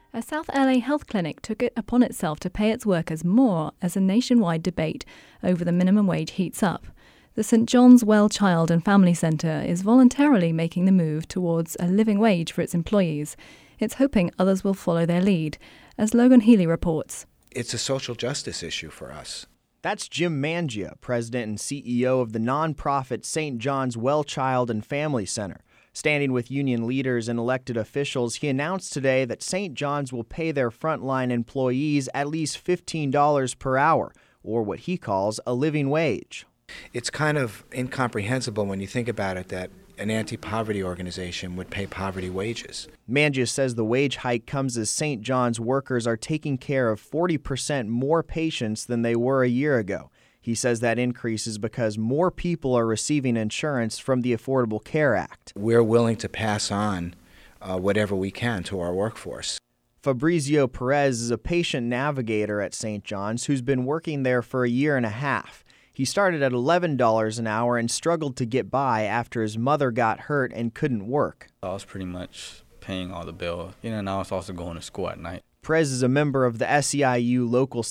A South LA health clinic took it upon itself to pay its workers more as a nationwide debate over the minimum wage heats up. The St. John's Well Child and Family Centre is voluntarily making the move towards a living wage for its employees. It's hoping others will follow their lead, as Logan Healy reports. It's a social justice issue for us. That's Jim Mangia, president and CEO of the nonprofit St. John's Well Child and Family Center. Standing with union leaders and elected officials, he announced today that St. John's will pay their frontline employees at least $15 per hour, or what he calls a living wage. It's kind of incomprehensible when you think about it that an anti-poverty organization would pay poverty wages. Mangia says the wage hike comes as St. John's workers are taking care of 40% more patients than they were a year ago. He says that increase is because more people are receiving insurance from the Affordable Care Act. We're willing to pass on whatever we can to our workforce. Fabrizio Perez is a patient navigator at St. John's who's been working there for a year and a half. He started at $11 an hour and struggled to get by after his mother got hurt and couldn't work. I was pretty much paying all the bills, and I was also going to school at night. Perez is a member of the SEIU Local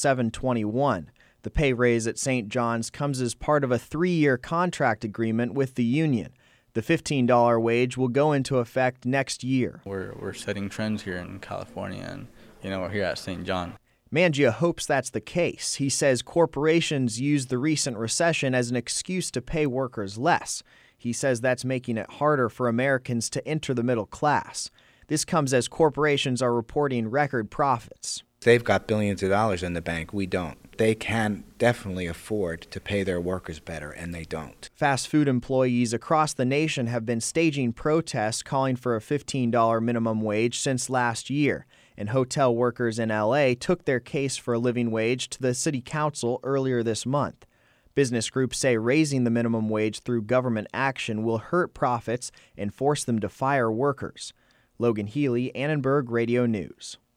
721. The pay raise at St. John's comes as part of a 3-year contract agreement with the union. The $15 wage will go into effect next year. We're setting trends here in California, and we're here at St. John. Mangia hopes that's the case. He says corporations use the recent recession as an excuse to pay workers less. He says that's making it harder for Americans to enter the middle class. This comes as corporations are reporting record profits. They've got billions of dollars in the bank. We don't. They can definitely afford to pay their workers better, and they don't. Fast food employees across the nation have been staging protests calling for a $15 minimum wage since last year. And hotel workers in LA took their case for a living wage to the city council earlier this month. Business groups say raising the minimum wage through government action will hurt profits and force them to fire workers. Logan Healy, Annenberg Radio News.